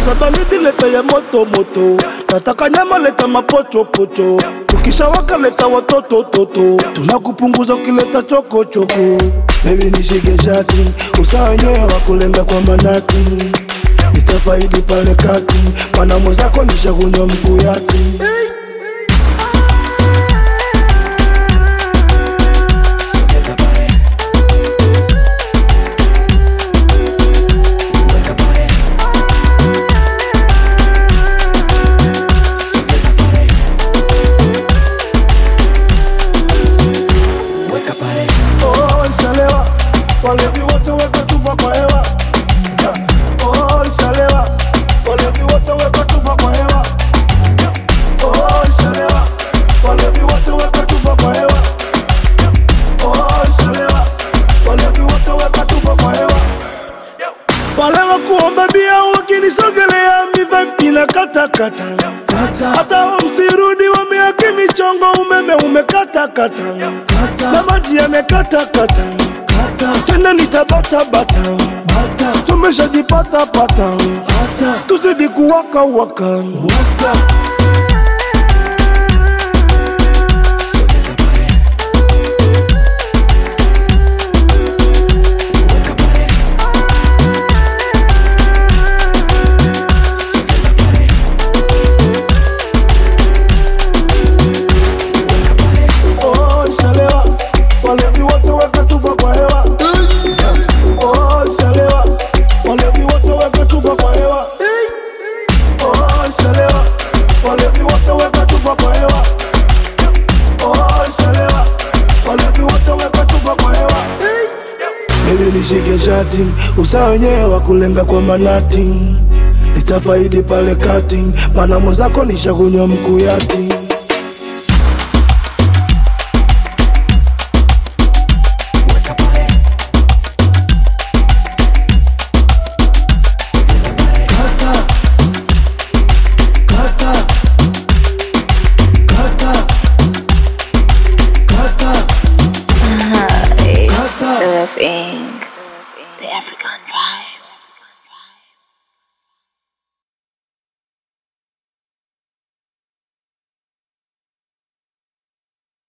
Ukitaka baridi leta ya moto moto, nataka nyama leta mapocho pocho, tukisha waka leta watoto toto, tunakupunguza ukileta choko choko. Baby nishike shati, usawa wenyewe wakulenga kwa manati, nitafaidi pale kati, mana mwenzako nishakunywa mkuyati. Walevi wote weka chupa kwa hewa. Oh, shalewa. Walevi wote weka chupa kwa hewa. Oh, shalewa. Walevi wote weka chupa kwa hewa. Oh, shalewa. Walevi wote weka chupa kwa hewa. Wale wakuomba bia wakinisogelea mivibe na kata kata. Hata wamsirudi wameaki michongo, umeme umekata kata. Na maji yamekata kata. Tena nitabata bata, tumeshajipata pata, tuzidi kuwaka waka. Oh, shalewa, walevi wote weka chupa kwa hewa. Oh, shalewa, walevi wote weka chupa kwa hewa. Oh, shalewa, walevi wote weka chupa kwa hewa. Oh, shalewa, walevi wote weka chupa kwa hewa. Baby nishike shati, usawa wenyewe wakulenga kwa manati, nitafaidi pale kati, mana mwenzako nishakunywa mkuyati.